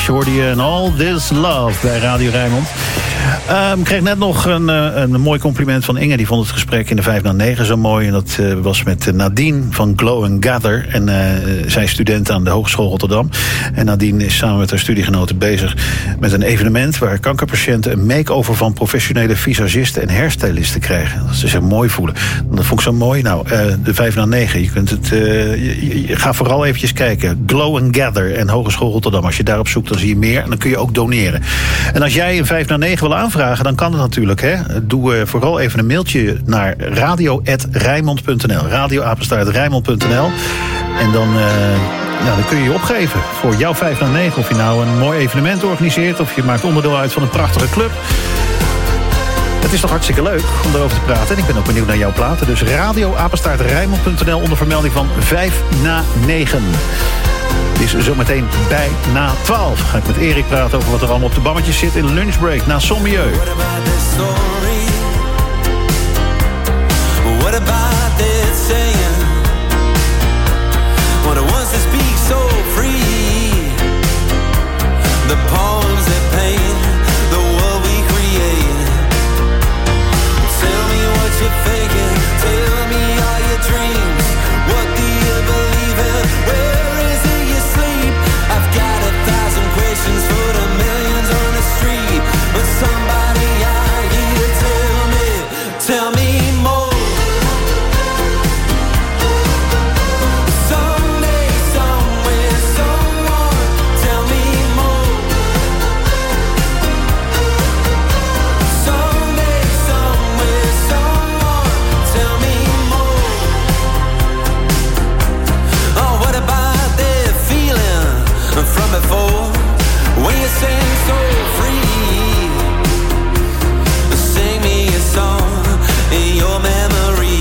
Beach hoorde je en All This Love bij Radio Rijnmond. Um, ik kreeg net nog een, uh, een mooi compliment van Inge. Die vond het gesprek in de vijf na negen zo mooi. En dat uh, was met Nadine van Glow and Gather. En uh, zij is student aan de Hogeschool Rotterdam. En Nadine is samen met haar studiegenoten bezig met een evenement waar kankerpatiënten een make-over van professionele visagisten en hairstylisten krijgen. Dat ze zich mooi voelen. Dat vond ik zo mooi. Nou, uh, de vijf na negen. Je kunt het. Uh, je, je, ga vooral eventjes kijken. Glow and Gather en Hogeschool Rotterdam. Als je daarop zoekt, dan zie je meer. En dan kun je ook doneren. En als jij een vijf na negen wil aanvragen, dan kan het natuurlijk. Hè? Doe uh, vooral even een mailtje naar radio apenstaartje rijnmond punt n l. radio apenstaartje rijnmond punt n l. En dan, uh, nou, dan kun je je opgeven voor jouw vijf na negen. Of je nou een mooi evenement organiseert, of je maakt onderdeel uit van een prachtige club. Het is toch hartstikke leuk om daarover te praten. En ik ben ook benieuwd naar jouw platen. Dus radio apenstaartje rijnmond punt n l onder vermelding van vijf na negen. Het is zometeen bijna twaalf. Ga ik met Erik praten over wat er allemaal op de bammetjes zit in lunchbreak na Sommieu. What about this saying? What it wants to speak so free. The poems that paint the world we create. Tell me what you're thinking. Tell me all your dreams. What do you believe in? Where is it you sleep? I've got a thousand questions for the millions on the street. But somebody out here tell me, tell me more. Before, when you sing so free, sing me a song in your memory.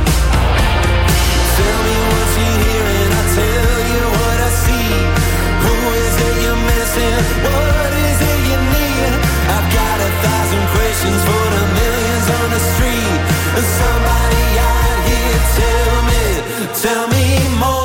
Tell me what you're hearing, I'll tell you what I see. Who is it you're missing? What is it you need? I've got a thousand questions for the millions on the street. Somebody out here tell me, tell me more.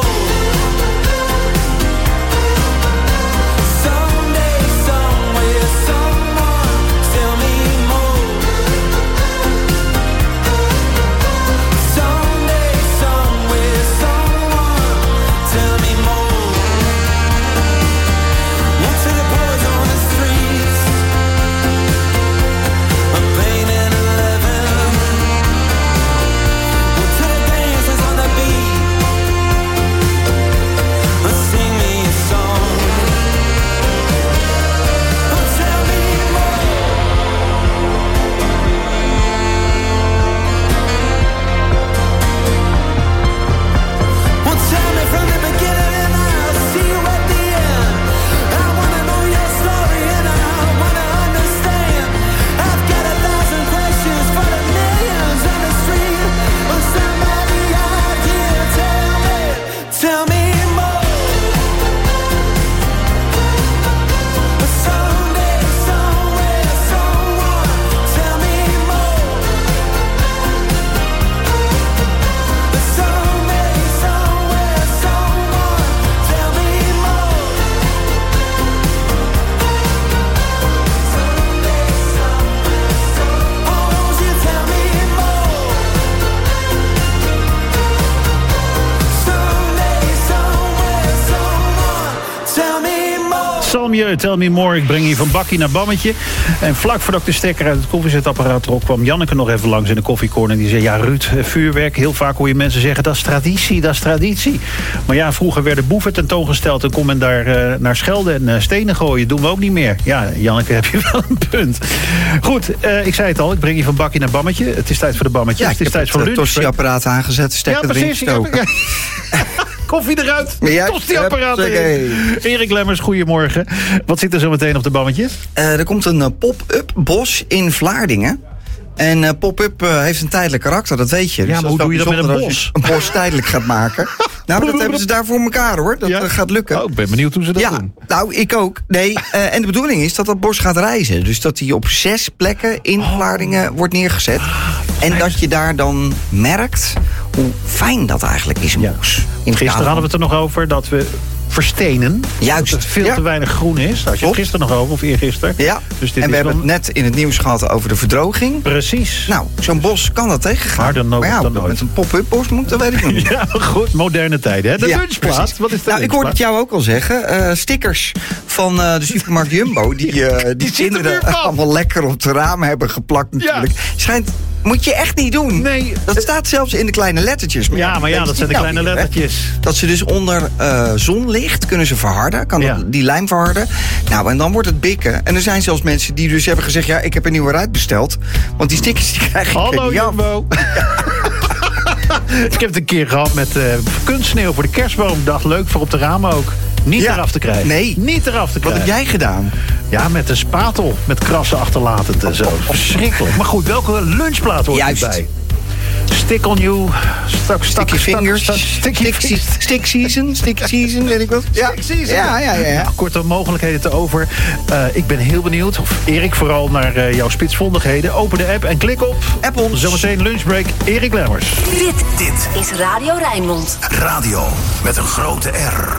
Tell me more, ik breng je van bakkie naar bammetje. En vlak voordat ik de stekker uit het koffiezetapparaat trok, kwam Janneke nog even langs in de koffiecorner. En die zei, ja Ruud, vuurwerk, heel vaak hoor je mensen zeggen, dat is traditie, dat is traditie. Maar ja, vroeger werden boeven tentoongesteld en kon men daar uh, naar schelden en uh, stenen gooien. Doen we ook niet meer. Ja, Janneke, heb je wel een punt. Goed, uh, ik zei het al, ik breng je van bakkie naar bammetje. Het is tijd voor de bammetje. Ja, het is tijd voor het lunch. tosti-apparaat aangezet, stekker ja, erin gestoken. Ja, koffie eruit, ja, tosti-apparaat erin. Erik Lemmers, goedemorgen. Wat zit er zo meteen op de bammetje? Uh, er komt een uh, pop-up bos in Vlaardingen. En uh, pop-up uh, heeft een tijdelijk karakter, dat weet je. Ja, dus maar hoe doe je dat met een bos? Als je een bos tijdelijk gaat maken. Nou, dat hebben ze daar voor elkaar, hoor. Dat ja? gaat lukken. Oh, ik ben benieuwd hoe ze dat ja, doen. Nou, ik ook. Nee, uh, en de bedoeling is dat dat bos gaat reizen. Dus dat hij op zes plekken in oh. Vlaardingen wordt neergezet. Ah, en dat je daar dan merkt hoe fijn dat eigenlijk is, een ja. bos. Gisteren hadden we het er nog over dat we verstenen. Juist. Dat er veel ja. te weinig groen is. Daar had je het gisteren nog over, of eergisteren. Ja, dus dit en we is hebben dan... het net in het nieuws gehad over de verdroging. Precies. Nou, zo'n bos kan dat tegengaan. Harder nodig maar ja, dan nooit. met een pop-up bos moet, dat weet ik nog niet. Ja, goed. Moderne tijden, hè? De ja, lunchplaat. Precies. Wat is de nou, ik hoorde het jou ook al zeggen. Uh, stickers van uh, de supermarkt Jumbo... die, uh, die, die kinderen allemaal lekker op de ramen hebben geplakt natuurlijk. Ja. Schijnt... Moet je echt niet doen. Nee. Dat staat zelfs in de kleine lettertjes. Maar ja, maar ja, dat zijn de kleine nou lettertjes. Hè? Dat ze dus onder uh, zonlicht kunnen ze verharden. Kan ja. die lijm verharden. Nou, en dan wordt het bikken. En er zijn zelfs mensen die dus hebben gezegd... ja, ik heb een nieuwe ruit besteld. Want die stickers die krijg ik Hallo, niet Jumbo. Ik heb het een keer gehad met uh, kunstsneeuw voor de kerstboomdag. Leuk voor op de ramen ook. Niet ja. eraf te krijgen. Nee. Niet eraf te krijgen. Wat heb jij gedaan? Ja, met een spatel. Met krassen achterlatend en zo. Verschrikkelijk. Maar goed, welke lunchplaat hoort erbij? Stick on you. Stak, stak, sticky fingers. Stak, sticky stick, stick, stick season. Stick season, weet ik wat. Ja, stick season. Ja, ja, ja. ja. Nou, kortom, mogelijkheden te over. Uh, ik ben heel benieuwd. Of Erik, vooral naar uh, jouw spitsvondigheden. Open de app en klik op. App ons. Zometeen lunchbreak. Erik Lemmers. Dit, Dit is Radio Rijnmond. Radio met een grote R.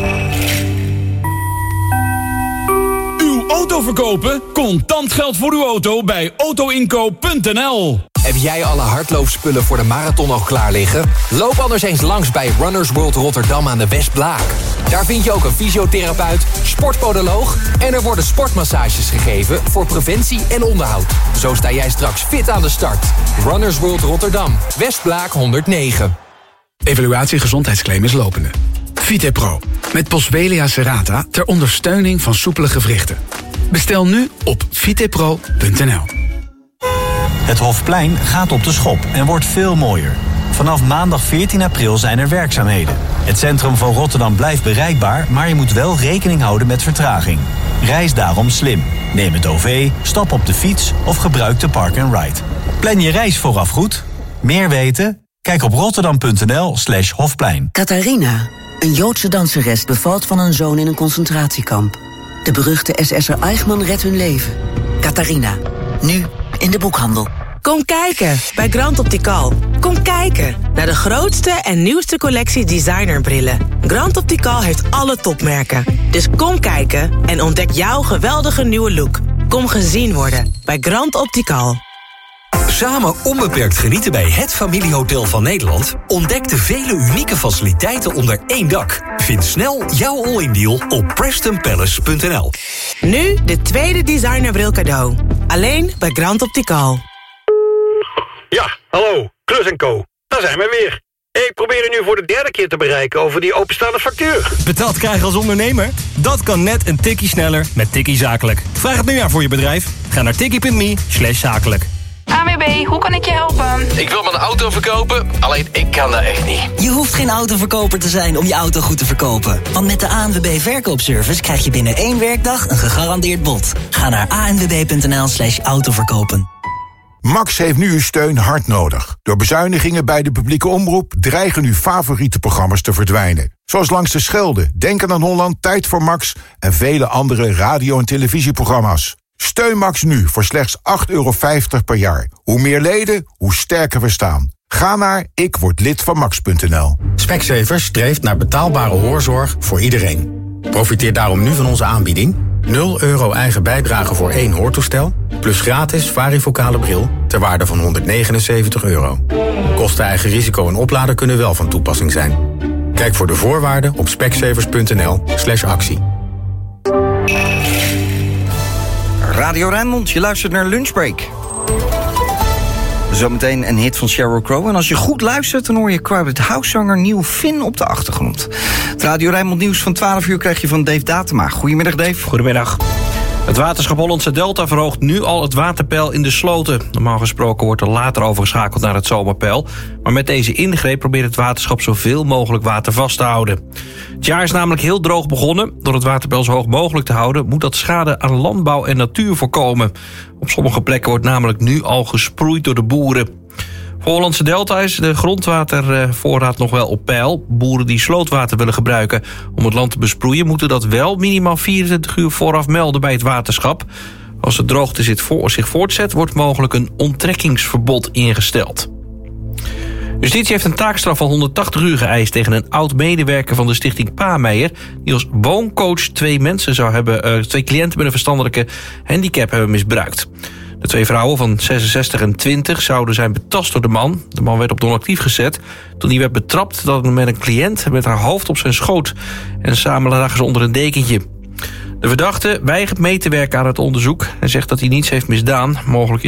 Auto verkopen? Contant geld voor uw auto bij auto inco punt n l. Heb jij alle hardloopspullen voor de marathon al klaar liggen? Loop anders eens langs bij Runners World Rotterdam aan de Westblaak. Daar vind je ook een fysiotherapeut, sportpodoloog... en er worden sportmassages gegeven voor preventie en onderhoud. Zo sta jij straks fit aan de start. Runners World Rotterdam, Westblaak honderdnegen. Evaluatie gezondheidsclaim is lopende. Vitepro, met Boswellia serrata ter ondersteuning van soepele gewrichten. Bestel nu op vitepro punt n l. Het Hofplein gaat op de schop en wordt veel mooier. Vanaf maandag veertien april zijn er werkzaamheden. Het centrum van Rotterdam blijft bereikbaar, maar je moet wel rekening houden met vertraging. Reis daarom slim. Neem het O V, stap op de fiets of gebruik de park and ride. Plan je reis vooraf goed. Meer weten? Kijk op rotterdam punt n l slash hofplein. Katharina, een Joodse danseres, bevalt van een zoon in een concentratiekamp. De beruchte S S'er Eichmann redt hun leven. Katharina, nu in de boekhandel. Kom kijken bij Grand Optical. Kom kijken naar de grootste en nieuwste collectie designerbrillen. Grand Optical heeft alle topmerken. Dus kom kijken en ontdek jouw geweldige nieuwe look. Kom gezien worden bij Grand Optical. Samen onbeperkt genieten bij het familiehotel van Nederland? Ontdek de vele unieke faciliteiten onder één dak. Vind snel jouw all-in deal op preston palace punt n l. Nu de tweede designerbril cadeau. Alleen bij Grand Optical. Ja, hallo, Klus en Co. Daar zijn we weer. Ik probeer u nu voor de derde keer te bereiken over die openstaande factuur. Betaald krijgen als ondernemer? Dat kan net een tikkie sneller met Tikkie Zakelijk. Vraag het nu aan voor je bedrijf. Ga naar tikkie punt me slash zakelijk. A W B, hoe kan ik je helpen? Ik wil mijn auto verkopen, alleen ik kan dat echt niet. Je hoeft geen autoverkoper te zijn om je auto goed te verkopen. Want met de A N W B Verkoopservice krijg je binnen één werkdag een gegarandeerd bod. Ga naar a n w b punt n l slash autoverkopen. Max heeft nu uw steun hard nodig. Door bezuinigingen bij de publieke omroep dreigen uw favoriete programma's te verdwijnen. Zoals Langs de Schelde, Denken aan Holland, Tijd voor Max en vele andere radio- en televisieprogramma's. Steun Max nu voor slechts acht euro vijftig per jaar. Hoe meer leden, hoe sterker we staan. Ga naar ik word lid van max punt n l. Specsavers streeft naar betaalbare hoorzorg voor iedereen. Profiteer daarom nu van onze aanbieding. nul euro eigen bijdrage voor één hoortoestel, plus gratis varivocale bril ter waarde van honderdnegenenzeventig euro. Kosten eigen risico en oplader kunnen wel van toepassing zijn. Kijk voor de voorwaarden op specsavers punt n l slash actie. Radio Rijnmond, je luistert naar Lunchbreak. Zometeen een hit van Sheryl Crow. En als je goed luistert, dan hoor je Crowded House-zanger Neil Finn op de achtergrond. Het Radio Rijnmond nieuws van twaalf uur krijg je van Dave Datema. Goedemiddag, Dave. Goedemiddag. Het waterschap Hollandse Delta verhoogt nu al het waterpeil in de sloten. Normaal gesproken wordt er later overgeschakeld naar het zomerpeil. Maar met deze ingreep probeert het waterschap zoveel mogelijk water vast te houden. Het jaar is namelijk heel droog begonnen. Door het waterpeil zo hoog mogelijk te houden moet dat schade aan landbouw en natuur voorkomen. Op sommige plekken wordt namelijk nu al gesproeid door de boeren. Voor Hollandse Delta is de grondwatervoorraad nog wel op peil. Boeren die slootwater willen gebruiken om het land te besproeien moeten dat wel minimaal vierentwintig uur vooraf melden bij het waterschap. Als de droogte zich voortzet, wordt mogelijk een onttrekkingsverbod ingesteld. Justitie heeft een taakstraf van honderdtachtig uur geëist tegen een oud-medewerker van de stichting Paameijer, die als wooncoach twee mensen zou hebben, uh, twee cliënten met een verstandelijke handicap hebben misbruikt. De twee vrouwen van zesenzestig en twintig zouden zijn betast door de man. De man werd op non-actief gezet toen hij werd betrapt dat met een cliënt met haar hoofd op zijn schoot. En samen lagen ze onder een dekentje. De verdachte weigert mee te werken aan het onderzoek en zegt dat hij niets heeft misdaan. Mogelijk